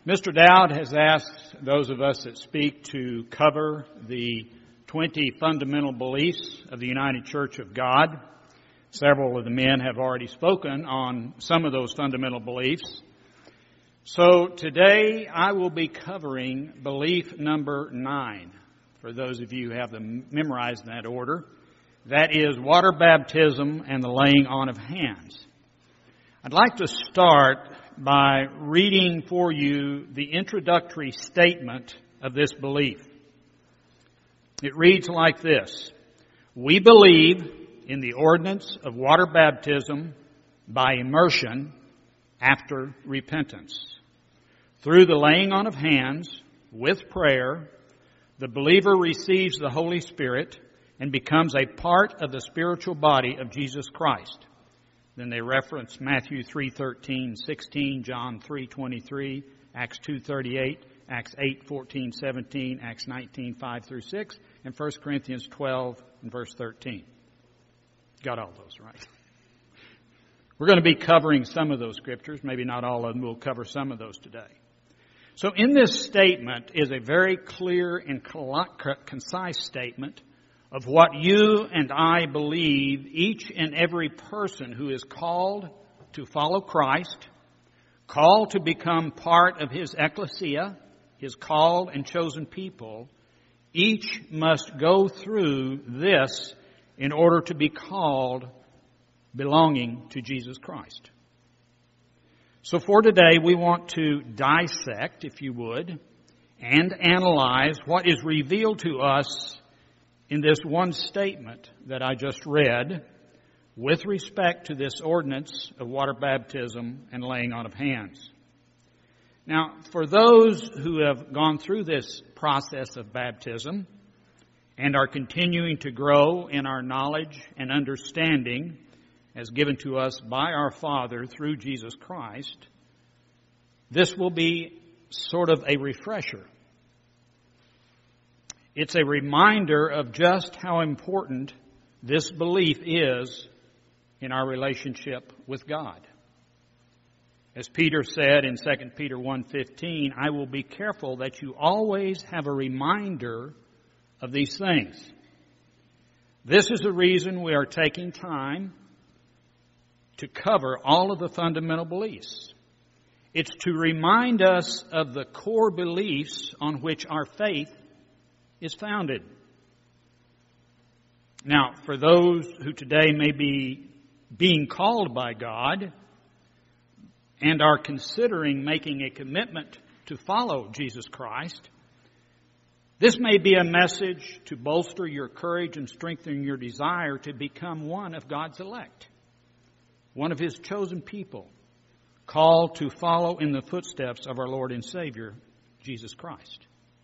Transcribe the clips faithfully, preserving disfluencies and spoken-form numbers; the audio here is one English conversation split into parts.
Mister Dowd has asked those of us that speak to cover the twenty fundamental beliefs of the United Church of God. Several of the men have already spoken on some of those fundamental beliefs. So today I will be covering belief number nine, for those of you who have them memorized in that order. That is water baptism and the laying on of hands. I'd like to start by reading for you the introductory statement of this belief. It reads like this: We believe in the ordinance of water baptism by immersion after repentance. Through the laying on of hands, with prayer, the believer receives the Holy Spirit and becomes a part of the spiritual body of Jesus Christ. Then they reference Matthew three thirteen, sixteen, John three twenty-three, Acts two thirty-eight, Acts eight fourteen, seventeen, Acts nineteen five through six, and First Corinthians twelve and verse thirteen. Got all those right. We're going to be covering some of those scriptures. Maybe not all of them. We'll cover some of those today. So in this statement is a very clear and concise statement of what you and I believe each and every person who is called to follow Christ, called to become part of His ecclesia, His called and chosen people, each must go through this in order to be called belonging to Jesus Christ. So for today, we want to dissect, if you would, and analyze what is revealed to us in this one statement that I just read with respect to this ordinance of water baptism and laying on of hands. Now, for those who have gone through this process of baptism and are continuing to grow in our knowledge and understanding as given to us by our Father through Jesus Christ, this will be sort of a refresher. It's a reminder of just how important this belief is in our relationship with God. As Peter said in Second Peter one fifteen, I will be careful that you always have a reminder of these things. This is the reason we are taking time to cover all of the fundamental beliefs. It's to remind us of the core beliefs on which our faith is founded. Now, for those who today may be being called by God and are considering making a commitment to follow Jesus Christ, this may be a message to bolster your courage and strengthen your desire to become one of God's elect, one of His chosen people, called to follow in the footsteps of our Lord and Savior, Jesus Christ.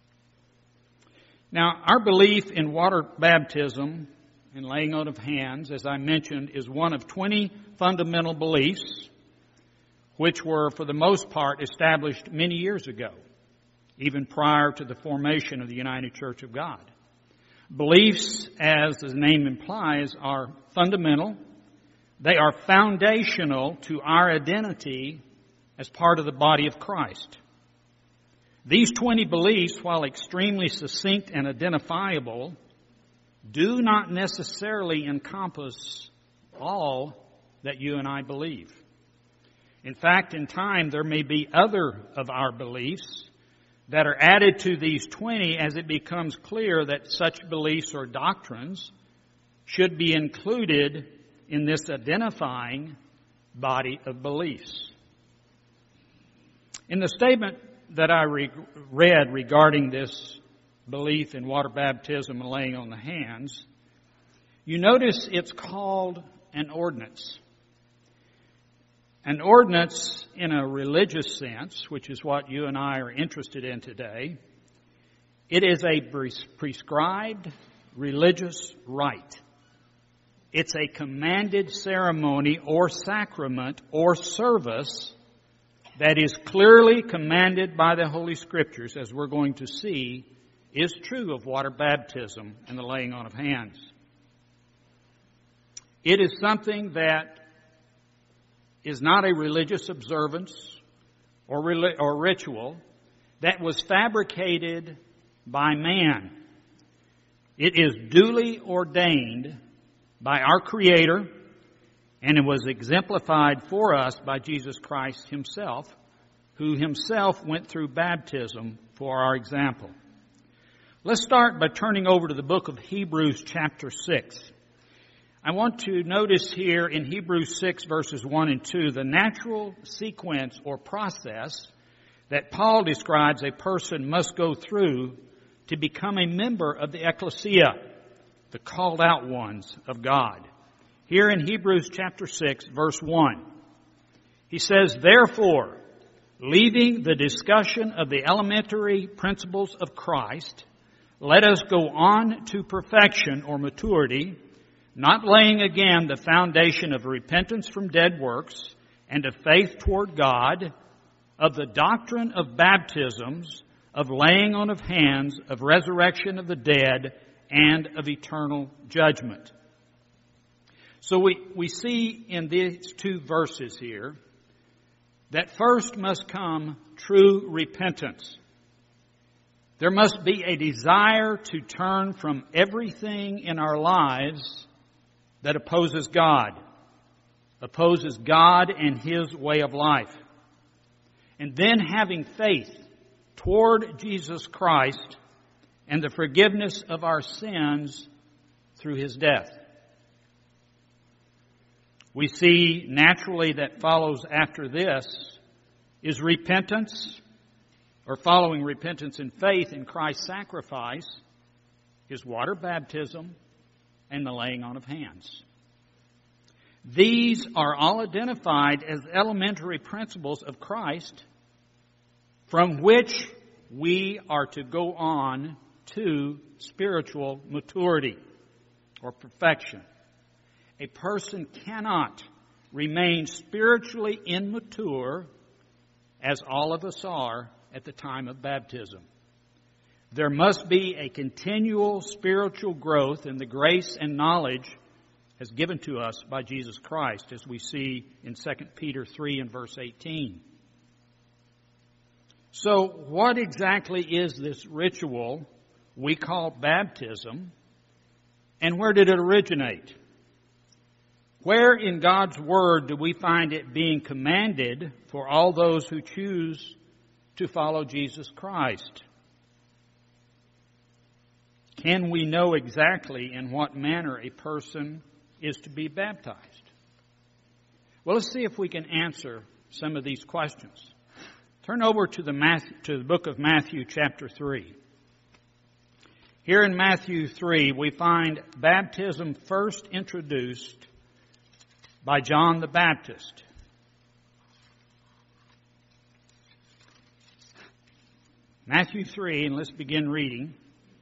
Now, our belief in water baptism and laying on of hands, as I mentioned, is one of twenty fundamental beliefs which were, for the most part, established many years ago, even prior to the formation of the United Church of God. Beliefs, as the name implies, are fundamental. They are foundational to our identity as part of the body of Christ. These twenty beliefs, while extremely succinct and identifiable, do not necessarily encompass all that you and I believe. In fact, in time, there may be other of our beliefs that are added to these twenty as it becomes clear that such beliefs or doctrines should be included in this identifying body of beliefs. In the statement that I re- read regarding this belief in water baptism and laying on the hands, you notice it's called an ordinance. An ordinance in a religious sense, which is what you and I are interested in today, it is a pres- prescribed religious rite. It's a commanded ceremony or sacrament or service that is clearly commanded by the Holy Scriptures, as we're going to see, is true of water baptism and the laying on of hands. It is something that is not a religious observance or, or ritual, that was fabricated by man. It is duly ordained by our Creator, and it was exemplified for us by Jesus Christ Himself, who Himself went through baptism for our example. Let's start by turning over to the book of Hebrews chapter six. I want to notice here in Hebrews six verses one and two the natural sequence or process that Paul describes a person must go through to become a member of the ecclesia, the called out ones of God. Here in Hebrews chapter six verse one, he says, "Therefore, leaving the discussion of the elementary principles of Christ, let us go on to perfection or maturity, not laying again the foundation of repentance from dead works and of faith toward God, of the doctrine of baptisms, of laying on of hands, of resurrection of the dead, and of eternal judgment." So we, we see in these two verses here that first must come true repentance. There must be a desire to turn from everything in our lives that opposes God, opposes God and His way of life. And then having faith toward Jesus Christ and the forgiveness of our sins through His death. We see naturally that follows after this is repentance, or following repentance and faith in Christ's sacrifice, is water baptism and the laying on of hands. These are all identified as elementary principles of Christ from which we are to go on to spiritual maturity or perfection. A person cannot remain spiritually immature, as all of us are, at the time of baptism. There must be a continual spiritual growth in the grace and knowledge as given to us by Jesus Christ, as we see in Second Peter three and verse eighteen. So what exactly is this ritual we call baptism, and where did it originate? Where in God's Word do we find it being commanded for all those who choose to follow Jesus Christ? Can we know exactly in what manner a person is to be baptized? Well, let's see if we can answer some of these questions. Turn over to the, Matthew, to the book of Matthew chapter three. Here in Matthew three, we find baptism first introduced by John the Baptist. Matthew three, and let's begin reading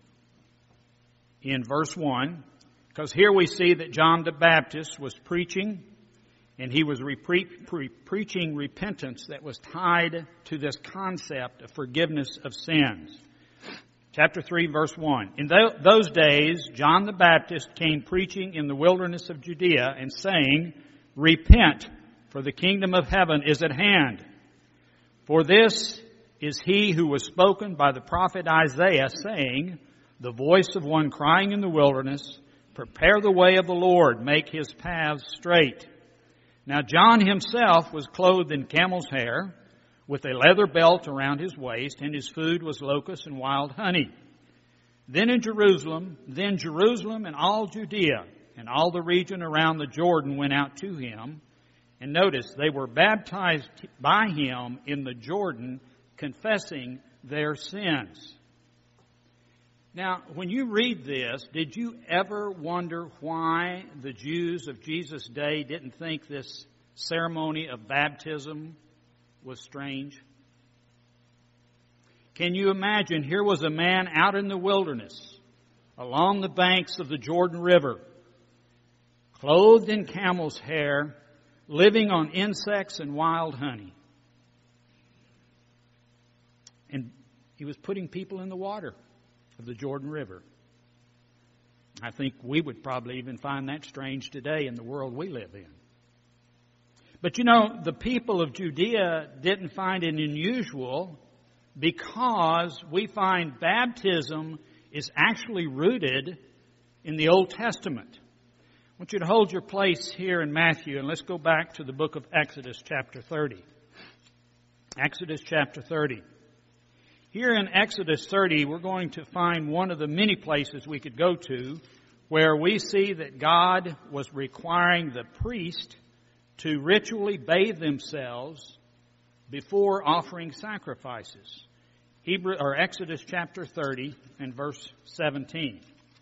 in verse one, because here we see that John the Baptist was preaching, and he was repre- pre- preaching repentance that was tied to this concept of forgiveness of sins. Chapter three, verse one. In th- those days, John the Baptist came preaching in the wilderness of Judea and saying, "Repent, for the kingdom of heaven is at hand. For this is he who was spoken by the prophet Isaiah, saying, the voice of one crying in the wilderness, prepare the way of the Lord, make His paths straight. Now John himself was clothed in camel's hair, with a leather belt around his waist, and his food was locusts and wild honey. Then in Jerusalem, then Jerusalem and all Judea and all the region around the Jordan went out to him. And notice, they were baptized by him in the Jordan, confessing their sins." Now, when you read this, did you ever wonder why the Jews of Jesus' day didn't think this ceremony of baptism was strange? Can you imagine, here was a man out in the wilderness, along the banks of the Jordan River, clothed in camel's hair, living on insects and wild honey. And he was putting people in the water of the Jordan River. I think we would probably even find that strange today in the world we live in. But you know, the people of Judea didn't find it unusual because we find baptism is actually rooted in the Old Testament. I want you to hold your place here in Matthew, and let's go back to the book of Exodus chapter thirty. Exodus chapter thirty. Here in Exodus thirty, we're going to find one of the many places we could go to where we see that God was requiring the priest to ritually bathe themselves before offering sacrifices. Hebrew or Exodus chapter thirty and verse seventeen.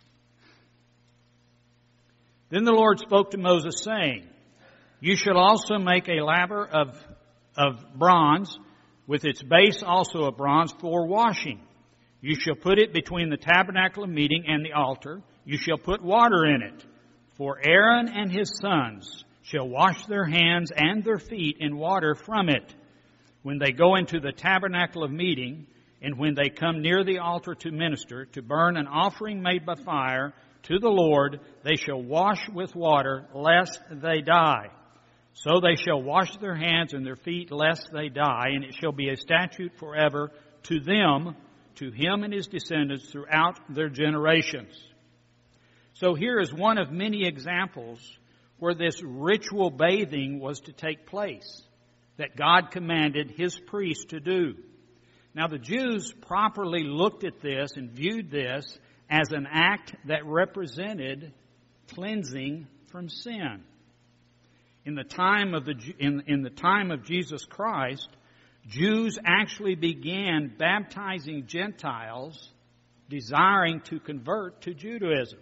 Then the Lord spoke to Moses, saying, "You shall also make a laver of, of bronze, with its base also of bronze, for washing. You shall put it between the tabernacle of meeting and the altar. You shall put water in it. For Aaron and his sons shall wash their hands and their feet in water from it, when they go into the tabernacle of meeting, and when they come near the altar to minister, to burn an offering made by fire to the Lord, they shall wash with water, lest they die. So they shall wash their hands and their feet, lest they die, and it shall be a statute forever to them, to him and his descendants throughout their generations." So here is one of many examples where this ritual bathing was to take place, that God commanded his priests to do. Now the Jews properly looked at this and viewed this as an act that represented cleansing from sin. In the time of the in, in the time of Jesus Christ, Jews actually began baptizing Gentiles desiring to convert to Judaism.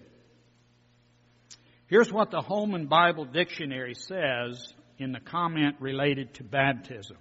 Here's what the Holman Bible Dictionary says in the comment related to baptism.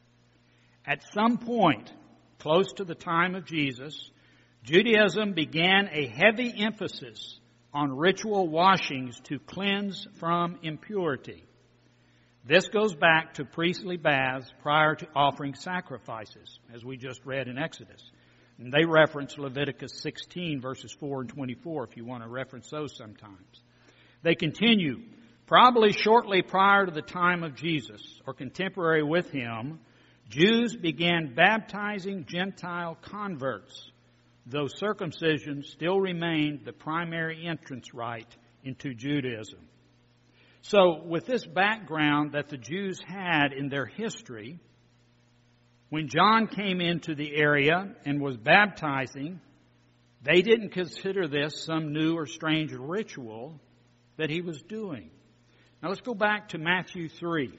At some point, close to the time of Jesus, Judaism began a heavy emphasis on ritual washings to cleanse from impurity. This goes back to priestly baths prior to offering sacrifices, as we just read in Exodus. And they reference Leviticus sixteen, verses four and twenty-four, if you want to reference those sometimes. They continue, probably shortly prior to the time of Jesus, or contemporary with him, Jews began baptizing Gentile converts, though circumcision still remained the primary entrance rite into Judaism. So, with this background that the Jews had in their history, when John came into the area and was baptizing, they didn't consider this some new or strange ritual that he was doing. Now let's go back to Matthew three.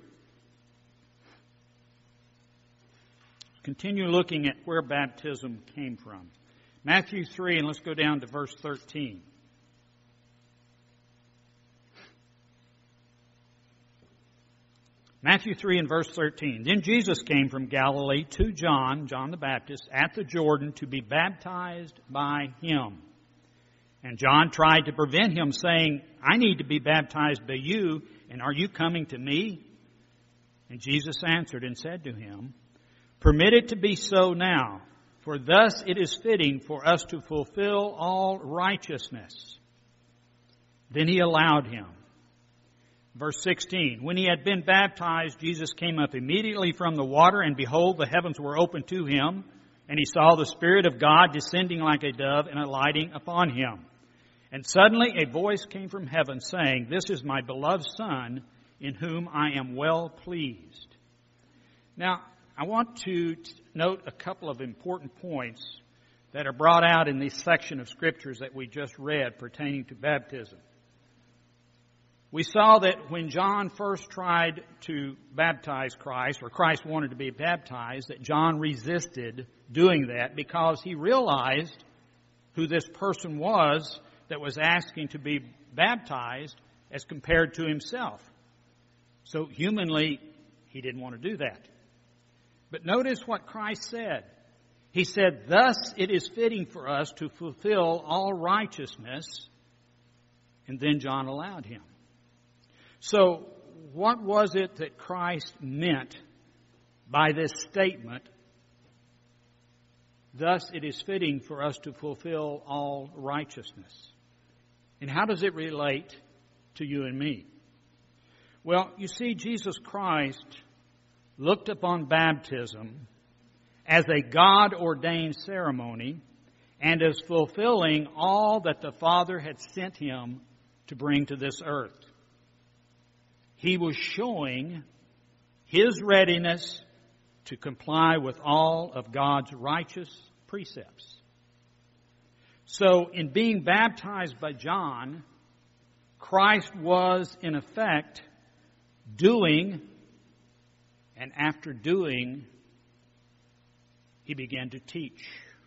Continue looking at where baptism came from. Matthew three, and let's go down to verse thirteen. Matthew three and verse thirteen. Then Jesus came from Galilee to John, John the Baptist, at the Jordan to be baptized by him. And John tried to prevent him, saying, "I need to be baptized by you, and are you coming to me?" And Jesus answered and said to him, "Permit it to be so now, for thus it is fitting for us to fulfill all righteousness." Then he allowed him. Verse sixteen, when he had been baptized, Jesus came up immediately from the water, and behold, the heavens were opened to him, and he saw the Spirit of God descending like a dove and alighting upon him. And suddenly a voice came from heaven saying, "This is my beloved Son, in whom I am well pleased." Now, I want to note a couple of important points that are brought out in this section of Scriptures that we just read pertaining to baptism. We saw that when John first tried to baptize Christ, or Christ wanted to be baptized, that John resisted doing that because he realized who this person was that was asking to be baptized as compared to himself. So humanly, he didn't want to do that. But notice what Christ said. He said, "Thus it is fitting for us to fulfill all righteousness." And then John allowed him. So what was it that Christ meant by this statement, "Thus it is fitting for us to fulfill all righteousness"? And how does it relate to you and me? Well, you see, Jesus Christ looked upon baptism as a God-ordained ceremony and as fulfilling all that the Father had sent him to bring to this earth. He was showing his readiness to comply with all of God's righteous precepts. So, in being baptized by John, Christ was, in effect, doing, and after doing, he began to teach.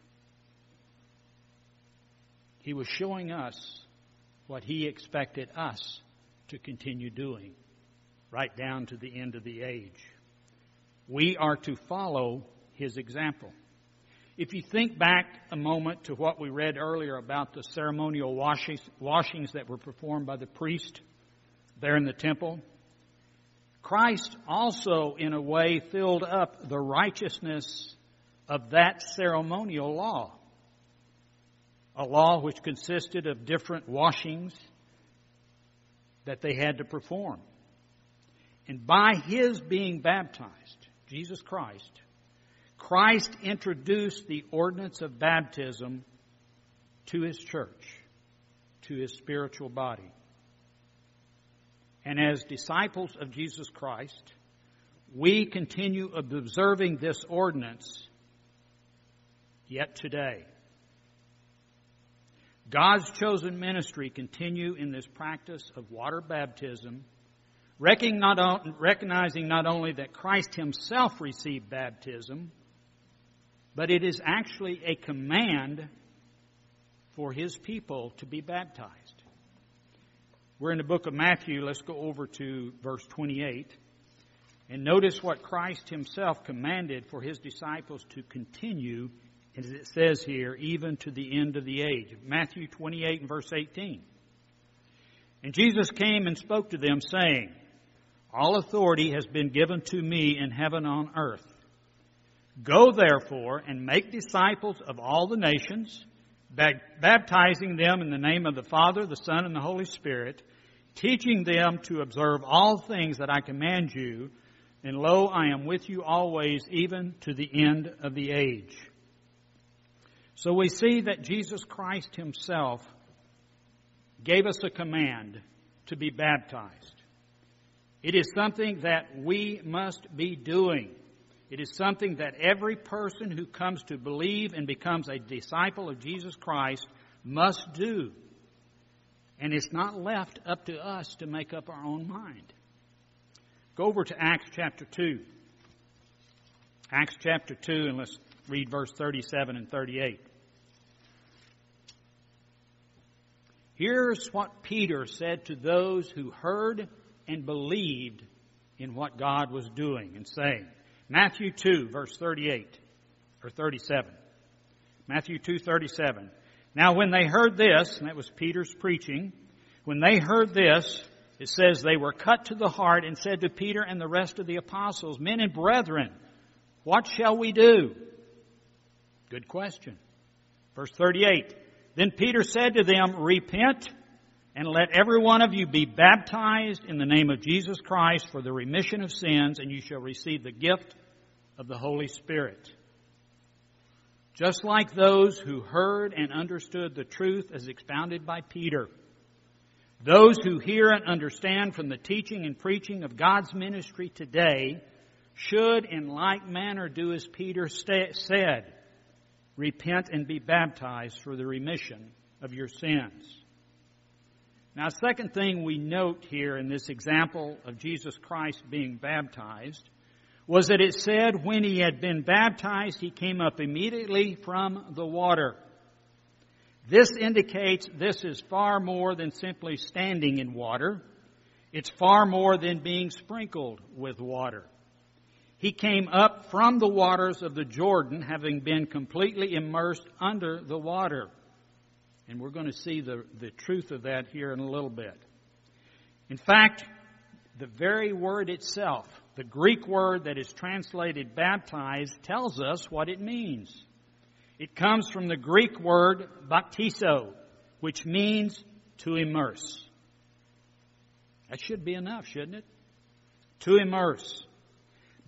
He was showing us what he expected us to continue doing, right down to the end of the age. We are to follow his example. If you think back a moment to what we read earlier about the ceremonial washings, washings that were performed by the priest there in the temple, Christ also, in a way, filled up the righteousness of that ceremonial law. A law which consisted of different washings that they had to perform. And by his being baptized, Jesus Christ, Christ introduced the ordinance of baptism to his church, to his spiritual body. And as disciples of Jesus Christ, we continue observing this ordinance yet today. God's chosen ministry continue in this practice of water baptism, recognizing not only that Christ himself received baptism, but it is actually a command for his people to be baptized. We're in the book of Matthew. Let's go over to verse twenty-eight. And notice what Christ himself commanded for his disciples to continue, as it says here, even to the end of the age. Matthew twenty-eight and verse eighteen. And Jesus came and spoke to them, saying, All authority has been given to me in heaven and on earth. Go therefore and make disciples of all the nations, baptizing them in the name of the Father, the Son, and the Holy Spirit, teaching them to observe all things that I command you. And lo, I am with you always, even to the end of the age. So we see that Jesus Christ himself gave us a command to be baptized. It is something that we must be doing. It is something that every person who comes to believe and becomes a disciple of Jesus Christ must do. And it's not left up to us to make up our own mind. Go over to Acts chapter two. Acts chapter two, and let's read verse thirty-seven and thirty-eight. Here's what Peter said to those who heard and believed in what God was doing and saying. Matthew two, verse thirty-eight, or thirty-seven. Matthew two, thirty-seven. Now when they heard this, and that was Peter's preaching, when they heard this, it says they were cut to the heart and said to Peter and the rest of the apostles, Men and brethren, what shall we do? Good question. Verse thirty-eight. Then Peter said to them, Repent and let every one of you be baptized in the name of Jesus Christ for the remission of sins, and you shall receive the gift of the Holy Spirit. Just like those who heard and understood the truth as expounded by Peter, those who hear and understand from the teaching and preaching of God's ministry today should in like manner do as Peter st- said, Repent and be baptized for the remission of your sins. Now, second thing we note here in this example of Jesus Christ being baptized was that it said when he had been baptized, he came up immediately from the water. This indicates this is far more than simply standing in water. It's far more than being sprinkled with water. He came up from the waters of the Jordan, having been completely immersed under the water. And we're going to see the, the truth of that here in a little bit. In fact, the very word itself, the Greek word that is translated baptized, tells us what it means. It comes from the Greek word baptizo, which means to immerse. That should be enough, shouldn't it? To immerse.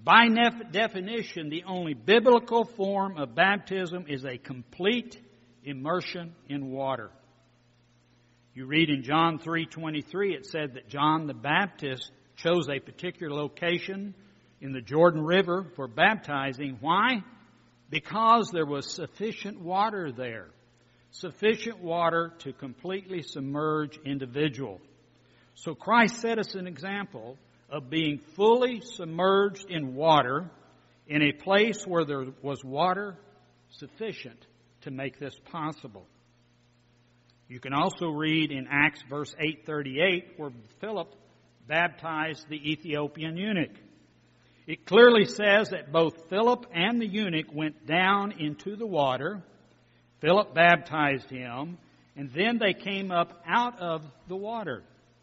By nef- definition, the only biblical form of baptism is a complete immersion in water. You read in John three twenty-three, it said that John the Baptist chose a particular location in the Jordan River for baptizing. Why? Because there was sufficient water there. Sufficient water to completely submerge individual. So Christ set us an example of being fully submerged in water in a place where there was water sufficient to make this possible. You can also read in Acts verse eight thirty-eight where Philip baptized the Ethiopian eunuch. It clearly says that both Philip and the eunuch went down into the water. Philip baptized him, and then they came up out of the water.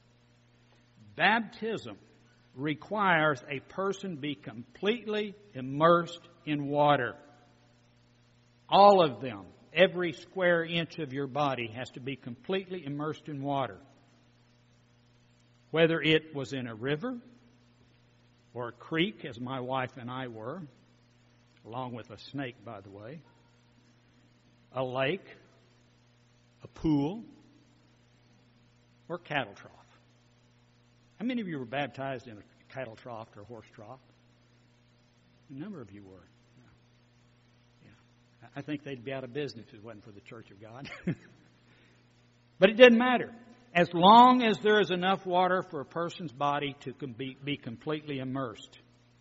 Baptism requires a person be completely immersed in water. All of them, every square inch of your body has to be completely immersed in water. Whether it was in a river or a creek, as my wife and I were, along with a snake, by the way, a lake, a pool, or cattle trough. How many of you were baptized in a cattle trough or a horse trough? A number of you were. Yeah. I think they'd be out of business if it wasn't for the Church of God. But it didn't matter. As long as there is enough water for a person's body to be, be completely immersed.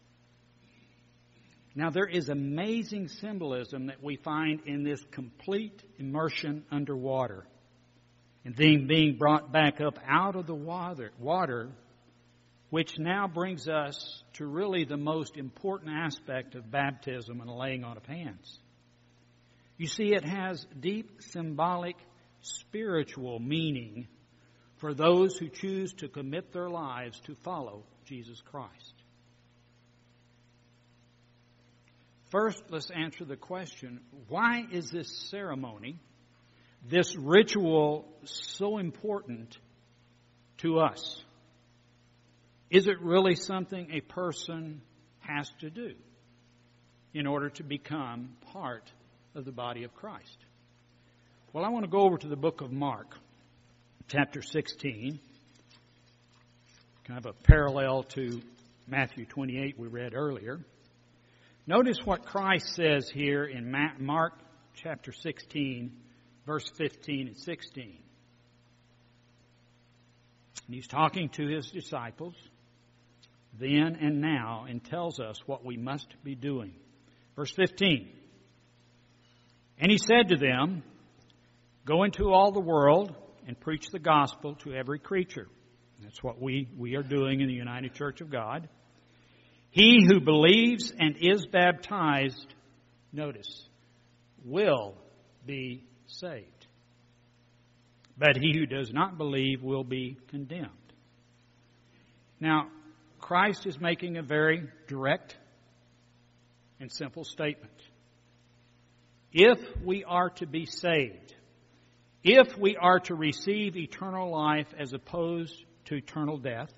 Now, there is amazing symbolism that we find in this complete immersion underwater. And then being brought back up out of the water, water, which now brings us to really the most important aspect of baptism and the laying on of hands. You see, it has deep symbolic spiritual meaning for those who choose to commit their lives to follow Jesus Christ. First, let's answer the question, why is this ceremony, this ritual, so important to us? Is it really something a person has to do in order to become part of the body of Christ? Well, I want to go over to the book of Mark, chapter sixteen, kind of a parallel to Matthew twenty-eight we read earlier. Notice what Christ says here in Mark chapter sixteen, verse fifteen and sixteen. And he's talking to his disciples then and now and tells us what we must be doing. Verse fifteen. And he said to them, go into all the world and preach the gospel to every creature. That's what we, we are doing in the United Church of God. He who believes and is baptized, notice, will be saved. But he who does not believe will be condemned. Now, Christ is making a very direct and simple statement. If we are to be saved, if we are to receive eternal life as opposed to eternal death,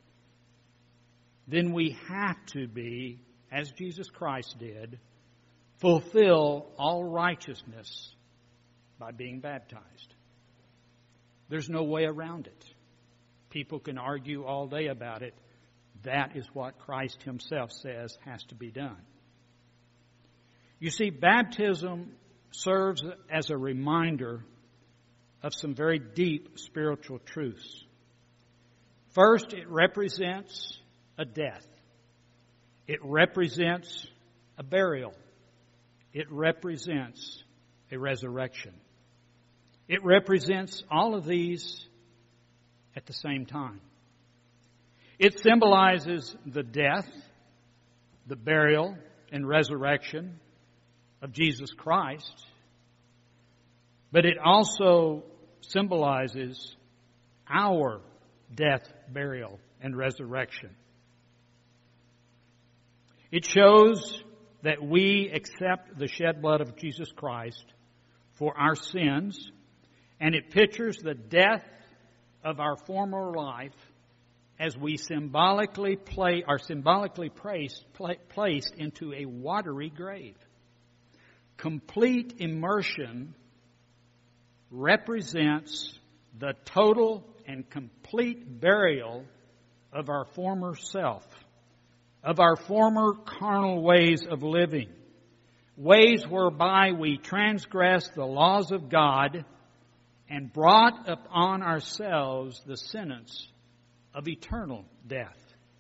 then we have to be, as Jesus Christ did, fulfill all righteousness by being baptized. There's no way around it. People can argue all day about it. That is what Christ himself says has to be done. You see, baptism serves as a reminder of some very deep spiritual truths. First, it represents a death. It represents a burial. It represents a resurrection. It represents all of these at the same time. It symbolizes the death, the burial, and resurrection of Jesus Christ, but it also symbolizes our death, burial, and resurrection. It shows that we accept the shed blood of Jesus Christ for our sins, and it pictures the death of our former life as we symbolically play, are symbolically placed, placed into a watery grave. Complete immersion represents the total and complete burial of our former self, of our former carnal ways of living, ways whereby we transgressed the laws of God and brought upon ourselves the sentence of eternal death.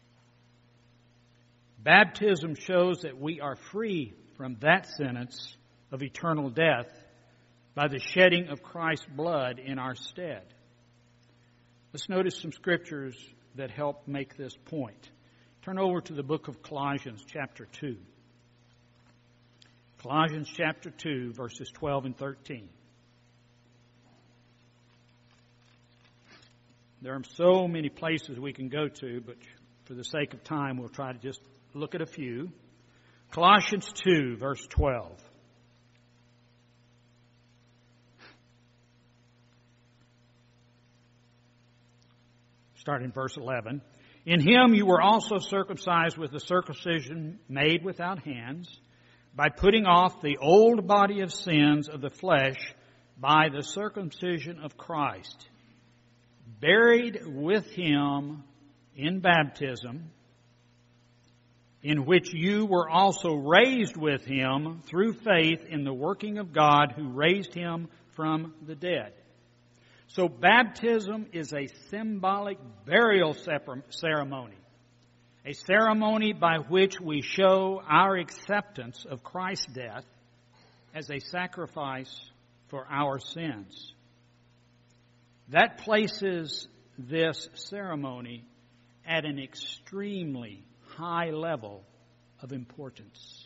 Baptism shows that we are free from that sentence of eternal death by the shedding of Christ's blood in our stead. Let's notice some scriptures that help make this point. Turn over to the book of Colossians, chapter two. Colossians chapter two, verses twelve and thirteen. There are so many places we can go to, but for the sake of time, we'll try to just look at a few. Colossians two, verse twelve. Start in verse eleven. In him you were also circumcised with the circumcision made without hands, by putting off the old body of sins of the flesh by the circumcision of Christ, buried with him in baptism, in which you were also raised with him through faith in the working of God who raised him from the dead. So baptism is a symbolic burial ceremony, a ceremony by which we show our acceptance of Christ's death as a sacrifice for our sins. That places this ceremony at an extremely high level of importance.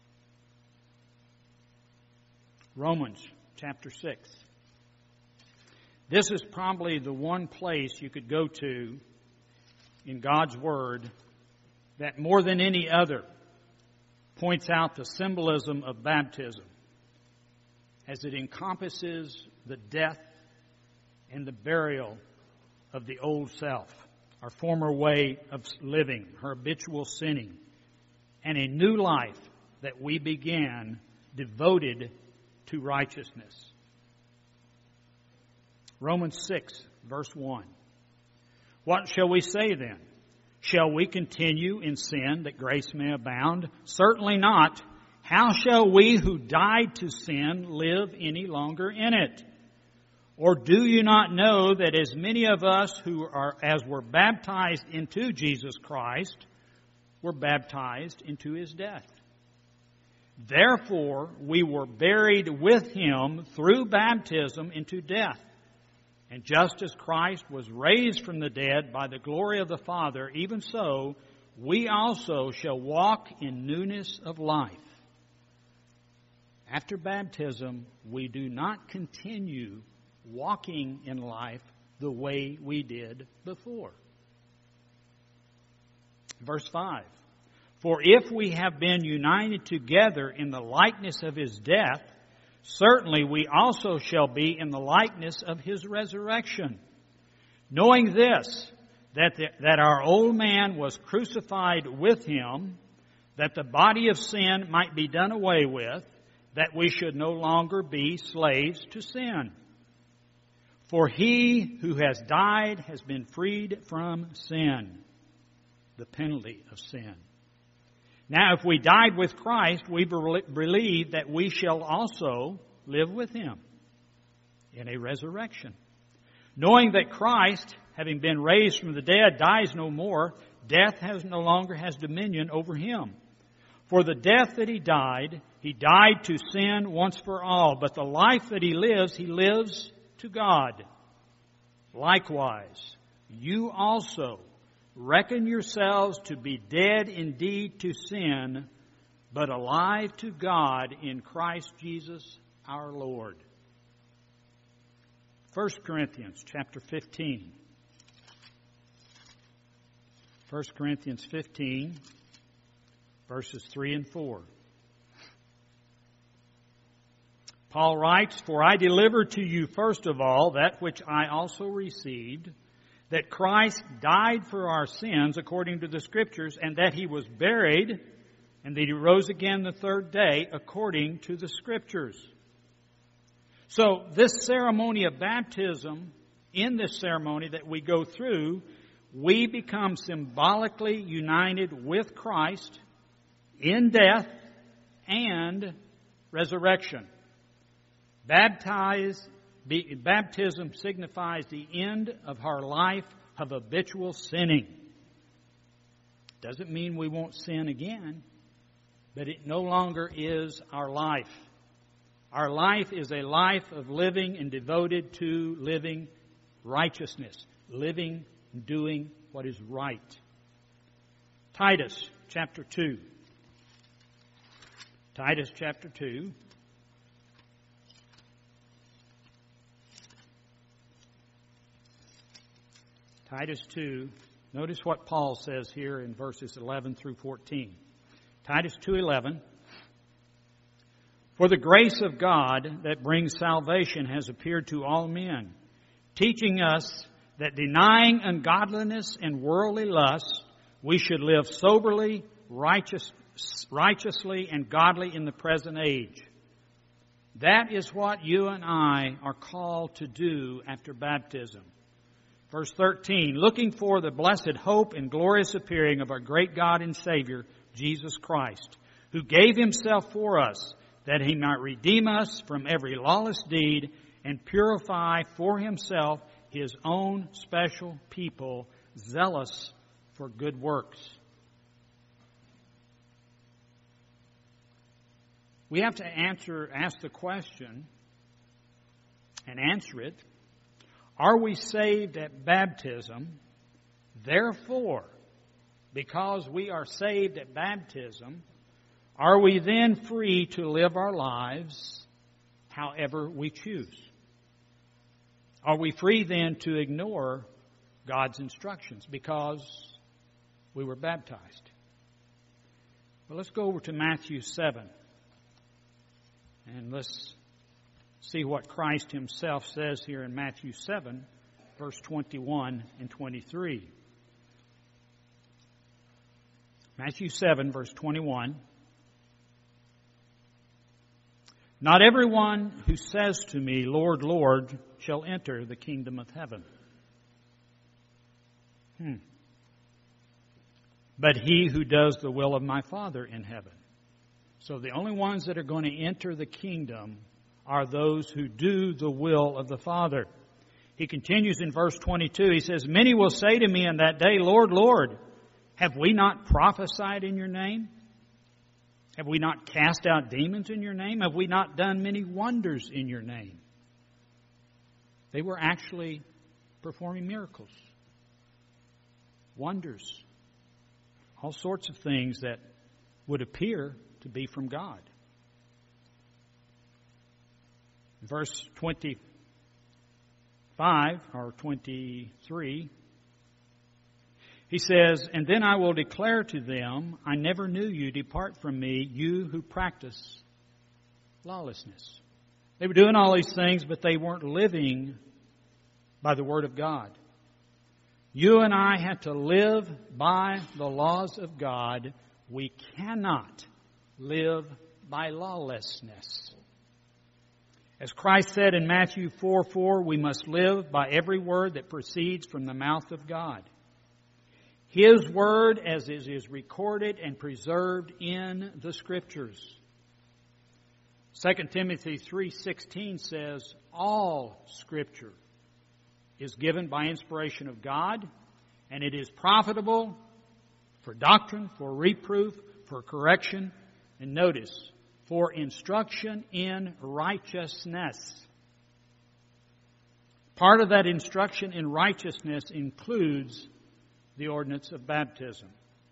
Romans chapter six. This is probably the one place you could go to in God's Word that more than any other points out the symbolism of baptism as it encompasses the death and the burial of the old self, our former way of living, her habitual sinning, and a new life that we began devoted to righteousness. Romans six, verse one. What shall we say then? Shall we continue in sin that grace may abound? Certainly not. How shall we who died to sin live any longer in it? Or do you not know that as many of us who are as were baptized into Jesus Christ were baptized into his death? Therefore we were buried with him through baptism into death. And just as Christ was raised from the dead by the glory of the Father, even so we also shall walk in newness of life. After baptism, we do not continue walking in life the way we did before. Verse five. For if we have been united together in the likeness of his death, certainly we also shall be in the likeness of his resurrection. Knowing this, that, the, that our old man was crucified with him, that the body of sin might be done away with, that we should no longer be slaves to sin. For he who has died has been freed from sin, the penalty of sin. Now, if we died with Christ, we believe that we shall also live with him in a resurrection. Knowing that Christ, having been raised from the dead, dies no more, death has no longer has dominion over him. For the death that he died, he died to sin once for all, but the life that he lives, he lives to God. Likewise, you also reckon yourselves to be dead indeed to sin, but alive to God in Christ Jesus our Lord. First Corinthians chapter fifteen. First Corinthians fifteen, verses three and four. Paul writes, For I delivered to you first of all that which I also received, that Christ died for our sins according to the Scriptures, and that He was buried, and that He rose again the third day according to the Scriptures. So this ceremony of baptism, in this ceremony that we go through, we become symbolically united with Christ in death and resurrection. Baptize, baptism signifies the end of our life of habitual sinning. Doesn't mean we won't sin again, but it no longer is our life. Our life is a life of living and devoted to living righteousness, living and doing what is right. Titus chapter two. Titus chapter two. Titus two. Notice what Paul says here in verses eleven through fourteen. Titus two eleven. For the grace of God that brings salvation has appeared to all men, teaching us that denying ungodliness and worldly lusts, we should live soberly, righteous, righteously, and godly in the present age. That is what you and I are called to do after baptism. Verse thirteen, looking for the blessed hope and glorious appearing of our great God and Savior, Jesus Christ, who gave Himself for us, that He might redeem us from every lawless deed and purify for Himself His own special people, zealous for good works. We have to answer, ask the question and answer it. Are we saved at baptism? Therefore, because we are saved at baptism, are we then free to live our lives however we choose? Are we free then to ignore God's instructions because we were baptized? Well, let's go over to Matthew seven. And let's see what Christ Himself says here in Matthew seven, verse twenty-one and twenty-three. Matthew seven, verse twenty-one. Not everyone who says to me, Lord, Lord, shall enter the kingdom of heaven. Hmm. But he who does the will of my Father in heaven. So the only ones that are going to enter the kingdom are those who do the will of the Father. He continues in verse twenty-two. He says, many will say to me in that day, Lord, Lord, have we not prophesied in your name? Have we not cast out demons in your name? Have we not done many wonders in your name? They were actually performing miracles, wonders, all sorts of things that would appear to be from God. Verse twenty-five or twenty-three, he says, and then I will declare to them, I never knew you. Depart from me, you who practice lawlessness. They were doing all these things, but they weren't living by the Word of God. You and I have to live by the laws of God. We cannot live by lawlessness. As Christ said in Matthew four four, we must live by every word that proceeds from the mouth of God. His Word as it is recorded and preserved in the Scriptures. Second Timothy three sixteen says, all Scripture is given by inspiration of God, and it is profitable for doctrine, for reproof, for correction, and notice, for instruction in righteousness. Part of that instruction in righteousness includes the ordinance of baptism.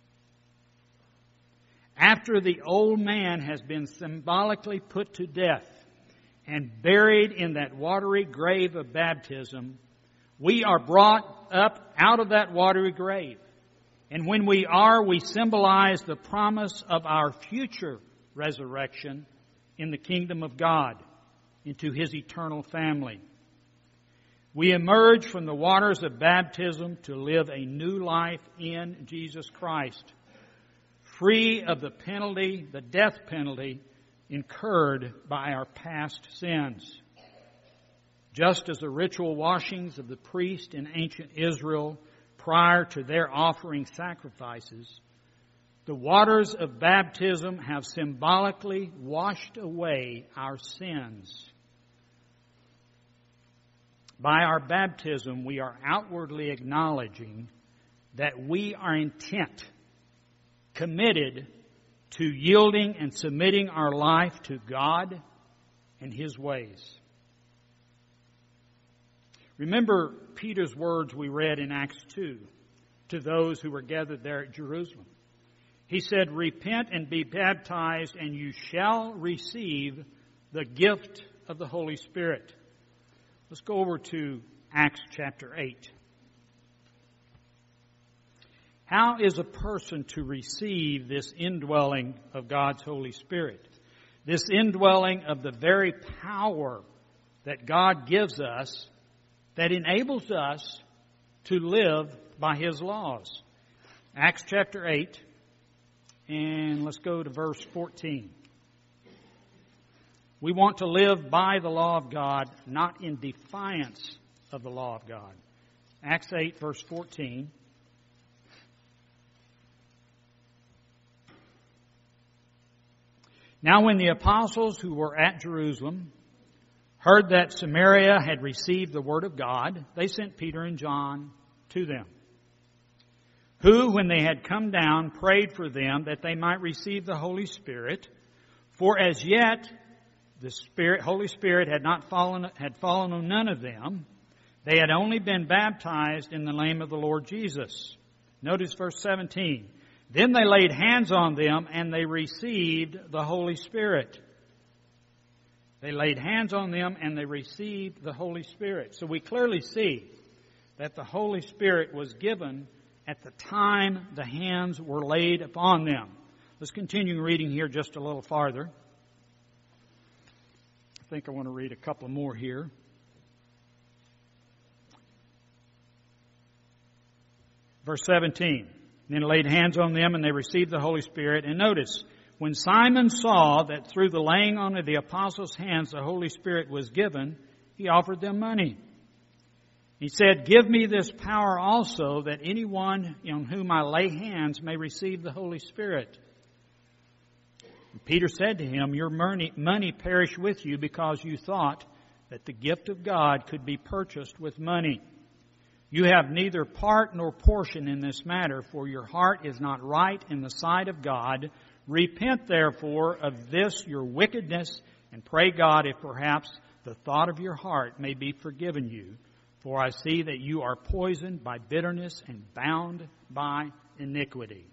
After the old man has been symbolically put to death and buried in that watery grave of baptism, we are brought up out of that watery grave. And when we are, we symbolize the promise of our future resurrection in the kingdom of God into His eternal family. We emerge from the waters of baptism to live a new life in Jesus Christ, free of the penalty, the death penalty, incurred by our past sins. Just as the ritual washings of the priest in ancient Israel prior to their offering sacrifices, the waters of baptism have symbolically washed away our sins. By our baptism, we are outwardly acknowledging that we are intent, committed to yielding and submitting our life to God and His ways. Remember Peter's words we read in Acts two to those who were gathered there at Jerusalem. He said, "Repent and be baptized, and you shall receive the gift of the Holy Spirit." Let's go over to Acts chapter eight. How is a person to receive this indwelling of God's Holy Spirit? This indwelling of the very power that God gives us that enables us to live by His laws. Acts chapter eight, and let's go to verse fourteen. We want to live by the law of God, not in defiance of the law of God. Acts eight, verse fourteen. Now when the apostles who were at Jerusalem heard that Samaria had received the word of God, they sent Peter and John to them, who, when they had come down, prayed for them that they might receive the Holy Spirit. For as yet the Spirit, Holy Spirit had not fallen, had fallen on none of them. They had only been baptized in the name of the Lord Jesus. Notice verse seventeen. Then they laid hands on them and they received the Holy Spirit. They laid hands on them and they received the Holy Spirit. So we clearly see that the Holy Spirit was given at the time the hands were laid upon them. Let's continue reading here just a little farther. I think I want to read a couple more here. Verse seventeen. Then laid hands on them and they received the Holy Spirit. And notice, when Simon saw that through the laying on of the apostles' hands the Holy Spirit was given, he offered them money. He said, "Give me this power also, that anyone on whom I lay hands may receive the Holy Spirit." And Peter said to him, "Your money, money perish with you, because you thought that the gift of God could be purchased with money. You have neither part nor portion in this matter, for your heart is not right in the sight of God. Repent, therefore, of this your wickedness, and pray God if perhaps the thought of your heart may be forgiven you. For I see that you are poisoned by bitterness and bound by iniquity."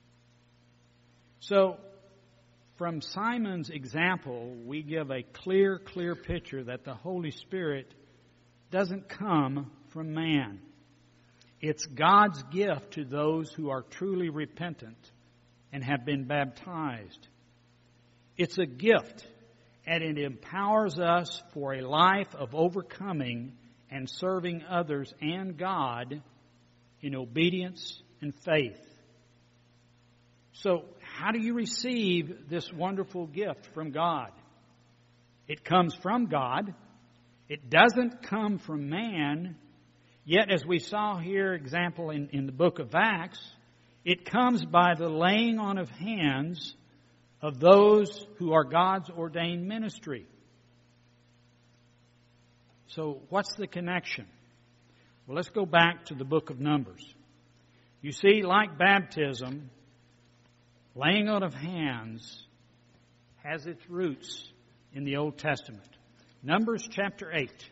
So, from Simon's example, we give a clear, clear picture that the Holy Spirit doesn't come from man. It's God's gift to those who are truly repentant and have been baptized. It's a gift, and it empowers us for a life of overcoming and serving others and God in obedience and faith. So, how do you receive this wonderful gift from God? It comes from God. It doesn't come from man. Yet, as we saw here, example in, in the book of Acts, it comes by the laying on of hands of those who are God's ordained ministry. So, what's the connection? Well, let's go back to the book of Numbers. You see, like baptism, laying on of hands has its roots in the Old Testament. Numbers chapter eight.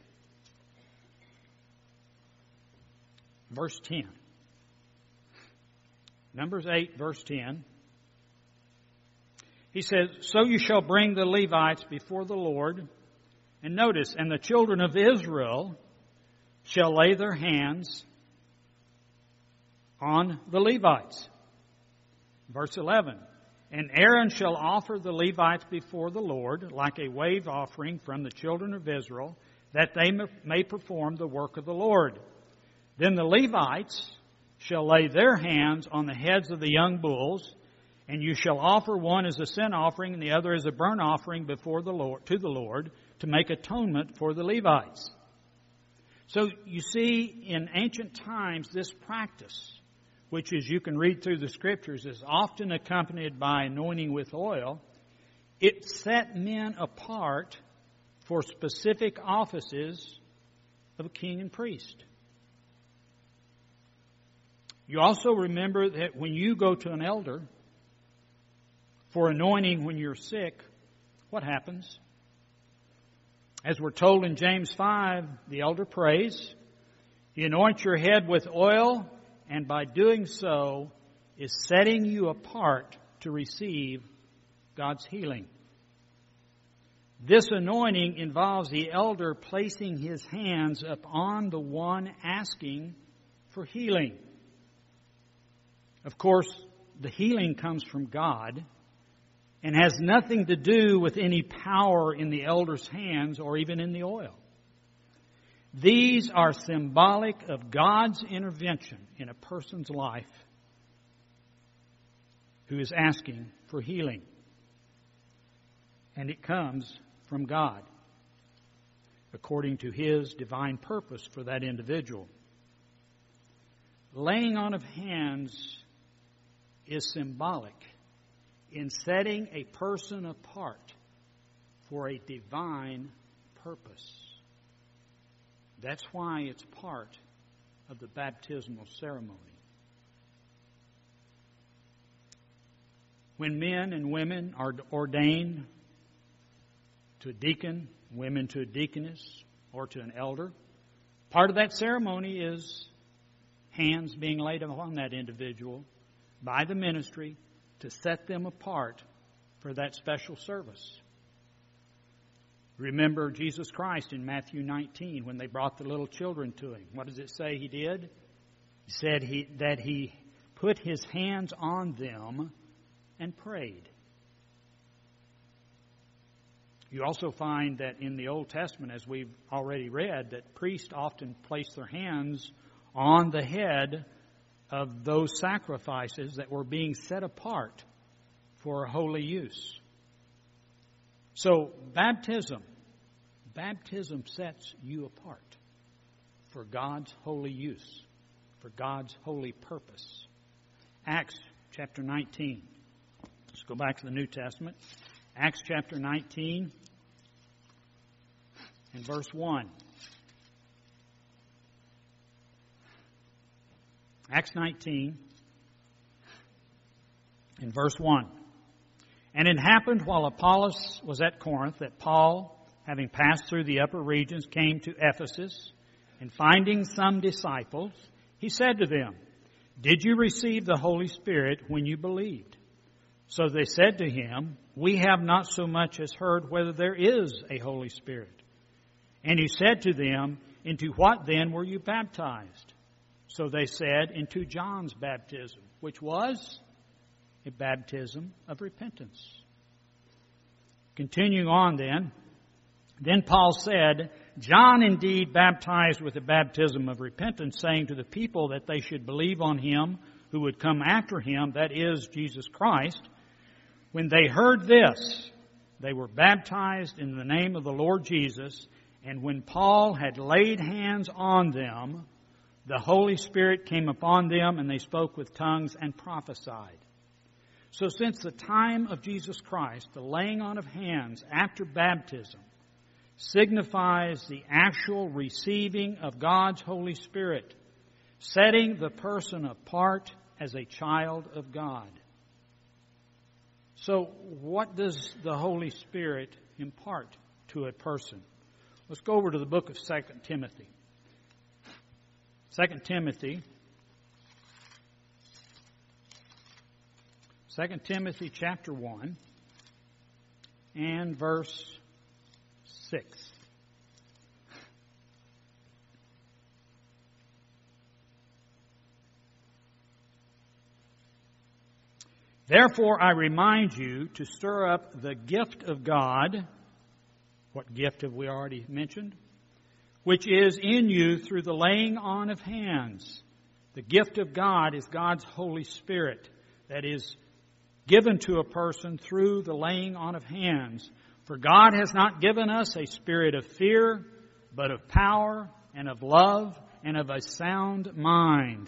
Verse ten. Numbers eight, verse ten. He says, "So you shall bring the Levites before the Lord." And notice, "And the children of Israel shall lay their hands on the Levites." Verse eleven. "And Aaron shall offer the Levites before the Lord, like a wave offering from the children of Israel, that they may perform the work of the Lord. Then the Levites shall lay their hands on the heads of the young bulls, and you shall offer one as a sin offering and the other as a burnt offering before the Lord, to the Lord, to make atonement for the Levites. So you see, in ancient times, this practice, which, as you can read through the Scriptures, is often accompanied by anointing with oil, it set men apart for specific offices of a king and priest. You also remember that when you go to an elder for anointing when you're sick, what happens? As we're told in James five, the elder prays, he anoints your head with oil, and by doing so is setting you apart to receive God's healing. This anointing involves the elder placing his hands upon the one asking for healing. Of course, the healing comes from God and has nothing to do with any power in the elder's hands or even in the oil. These are symbolic of God's intervention in a person's life who is asking for healing. And it comes from God, according to His divine purpose for that individual. Laying on of hands is symbolic in setting a person apart for a divine purpose. That's why it's part of the baptismal ceremony. When men and women are ordained to a deacon, women to a deaconess, or to an elder, part of that ceremony is hands being laid upon that individual by the ministry to set them apart for that special service. Remember Jesus Christ in Matthew nineteen when they brought the little children to Him. What does it say He did? He said he, that He put His hands on them and prayed. You also find that in the Old Testament, as we've already read, that priests often placed their hands on the head of those sacrifices that were being set apart for holy use. So baptism, baptism sets you apart for God's holy use, for God's holy purpose. Acts chapter nineteen. Let's go back to the New Testament. Acts chapter nineteen and verse one. Acts nineteen and verse one. And it happened while Apollos was at Corinth that Paul, having passed through the upper regions, came to Ephesus, and finding some disciples, he said to them, "Did you receive the Holy Spirit when you believed?" So they said to him, "We have not so much as heard whether there is a Holy Spirit." And he said to them, "Into what then were you baptized?" So they said, "Into John's baptism," which was a baptism of repentance. Continuing on then, then Paul said, "John indeed baptized with a baptism of repentance, saying to the people that they should believe on him who would come after him, that is, Jesus Christ. When they heard this, they were baptized in the name of the Lord Jesus. And when Paul had laid hands on them, the Holy Spirit came upon them, and they spoke with tongues and prophesied." So since the time of Jesus Christ, the laying on of hands after baptism signifies the actual receiving of God's Holy Spirit, setting the person apart as a child of God. So what does the Holy Spirit impart to a person? Let's go over to the book of Second Timothy. Second Timothy. Second Timothy chapter one and verse six. "Therefore I remind you to stir up the gift of God." What gift have we already mentioned? which is in you through the laying on of hands. The gift of God is God's Holy Spirit that is given to a person through the laying on of hands. For God has not given us a spirit of fear, but of power and of love and of a sound mind.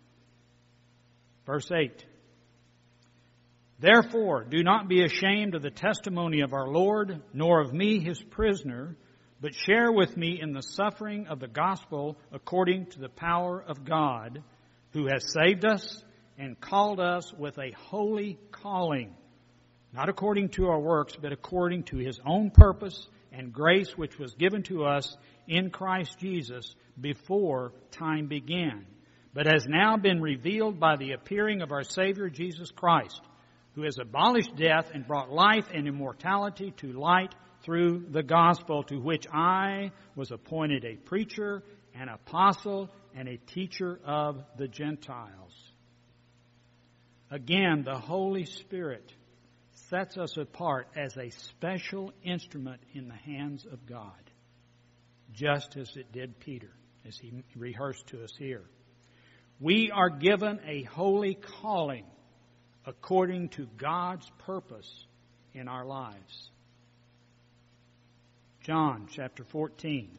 Verse eight. Therefore, do not be ashamed of the testimony of our Lord, nor of me, his prisoner, but share with me in the suffering of the gospel according to the power of God, who has saved us and called us with a holy calling, not according to our works, but according to his own purpose and grace which was given to us in Christ Jesus before time began, but has now been revealed by the appearing of our Savior Jesus Christ, who has abolished death and brought life and immortality to light through the gospel, to which I was appointed a preacher, an apostle, and a teacher of the Gentiles. Again, the Holy Spirit sets us apart as a special instrument in the hands of God, just as it did Peter, as he rehearsed to us here. We are given a holy calling according to God's purpose in our lives. John chapter fourteen.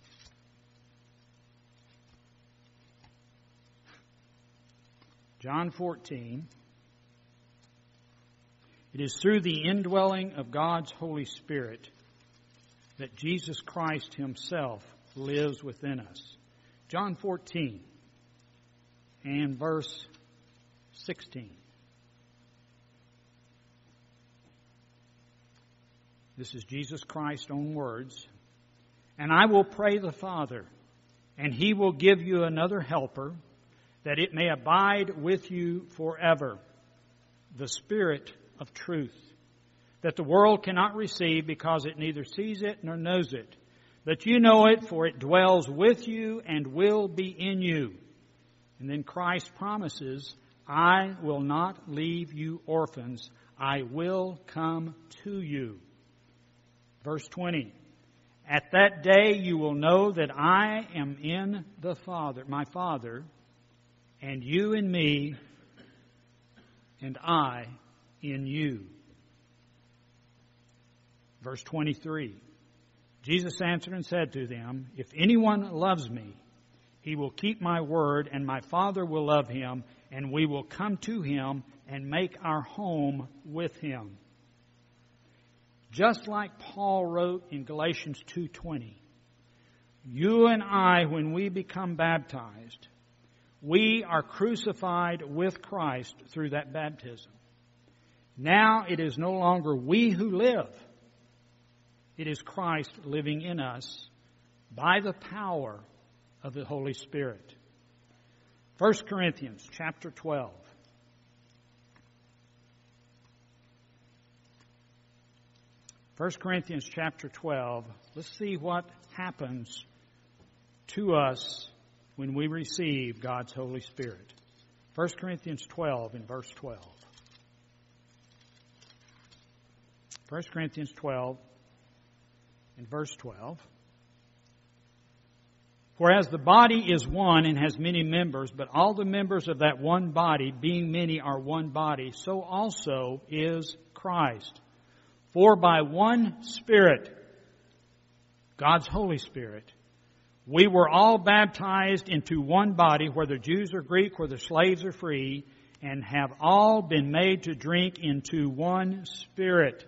John fourteen. It is through the indwelling of God's Holy Spirit that Jesus Christ himself lives within us. John fourteen and verse sixteen. This is Jesus Christ's own words. And I will pray the Father, and he will give you another helper, that it may abide with you forever, the Spirit of truth, that the world cannot receive because it neither sees it nor knows it. But you know it, for it dwells with you and will be in you. And then Christ promises, I will not leave you orphans. I will come to you. Verse twenty. At that day you will know that I am in the Father, my Father, and you in me, and I in you. Verse twenty-three. Jesus answered and said to them, if anyone loves me, he will keep my word, and my Father will love him, and we will come to him and make our home with him. Just like Paul wrote in Galatians two twenty, you and I, when we become baptized, we are crucified with Christ through that baptism. Now it is no longer we who live. It is Christ living in us by the power of the Holy Spirit. First Corinthians chapter twelve. First Corinthians chapter twelve. Let's see what happens to us when we receive God's Holy Spirit. First Corinthians twelve in verse twelve. First Corinthians twelve in verse twelve. Whereas the body is one and has many members, but all the members of that one body, being many, are one body, so also is Christ. For by one Spirit, God's Holy Spirit, we were all baptized into one body, whether Jews or Greek, whether slaves or free, and have all been made to drink into one Spirit.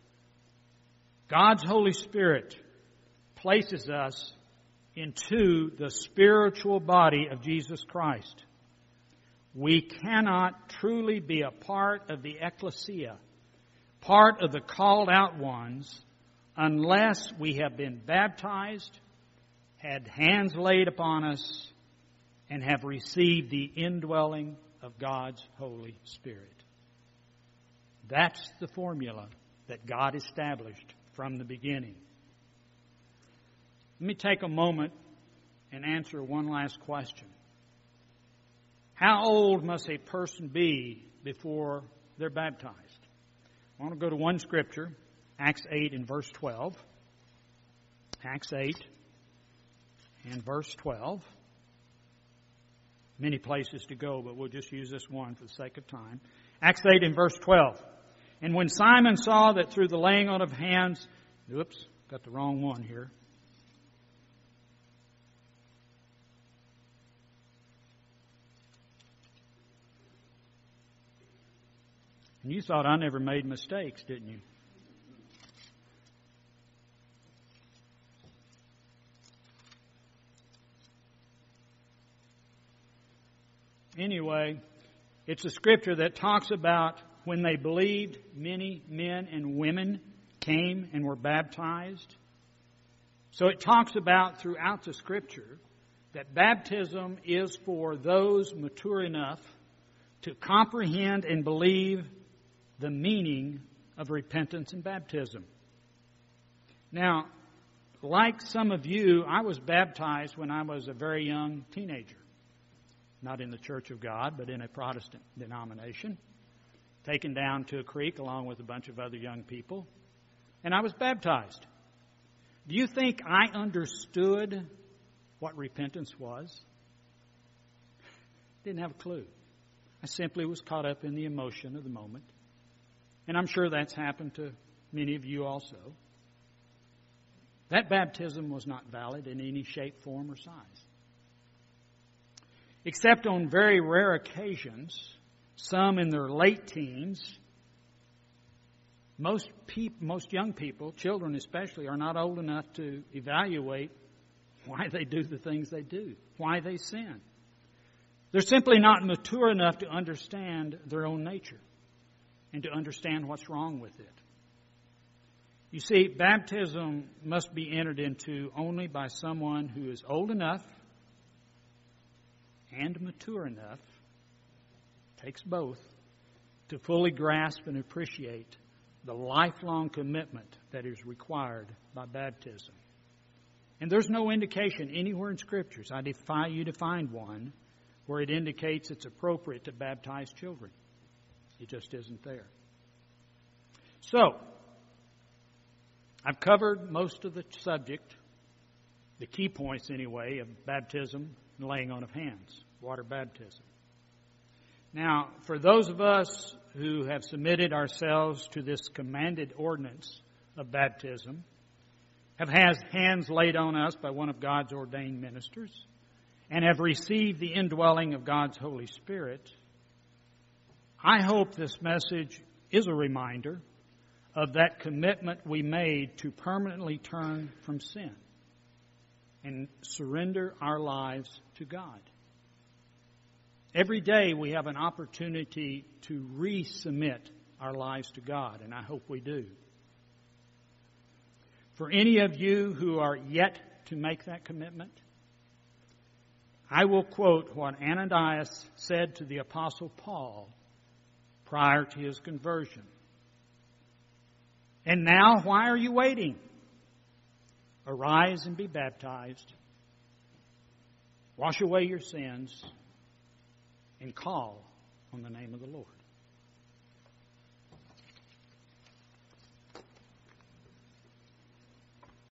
God's Holy Spirit places us into the spiritual body of Jesus Christ. We cannot truly be a part of the ecclesia, part of the called out ones, unless we have been baptized, had hands laid upon us, and have received the indwelling of God's Holy Spirit. That's the formula that God established from the beginning. Let me take a moment and answer one last question. How old must a person be before they're baptized? I want to go to one scripture, Acts eight and verse twelve. Acts eight in verse twelve. Many places to go, but we'll just use this one for the sake of time. Acts eight in verse twelve. And when Simon saw that through the laying on of hands, oops, got the wrong one here. And you thought I never made mistakes, didn't you? Anyway, it's a scripture that talks about when they believed, many men and women came and were baptized. So it talks about throughout the scripture that baptism is for those mature enough to comprehend and believe the meaning of repentance and baptism. Now, like some of you, I was baptized when I was a very young teenager. Not in the Church of God, but in a Protestant denomination. Taken down to a creek along with a bunch of other young people. And I was baptized. Do you think I understood what repentance was? Didn't have a clue. I simply was caught up in the emotion of the moment. And I'm sure that's happened to many of you also. That baptism was not valid in any shape, form, or size. Except on very rare occasions, some in their late teens, most peop- most young people, children especially, are not old enough to evaluate why they do the things they do, why they sin. They're simply not mature enough to understand their own nature and to understand what's wrong with it. You see, baptism must be entered into only by someone who is old enough and mature enough, takes both, to fully grasp and appreciate the lifelong commitment that is required by baptism. And there's no indication anywhere in Scriptures, I defy you to find one, where it indicates it's appropriate to baptize children. It just isn't there. So, I've covered most of the subject, the key points anyway, of baptism and laying on of hands, water baptism. Now, for those of us who have submitted ourselves to this commanded ordinance of baptism, have had hands laid on us by one of God's ordained ministers, and have received the indwelling of God's Holy Spirit, I hope this message is a reminder of that commitment we made to permanently turn from sin and surrender our lives to God. Every day we have an opportunity to resubmit our lives to God, and I hope we do. For any of you who are yet to make that commitment, I will quote what Ananias said to the Apostle Paul prior to his conversion. And now, why are you waiting? Arise and be baptized. Wash away your sins and call on the name of the Lord.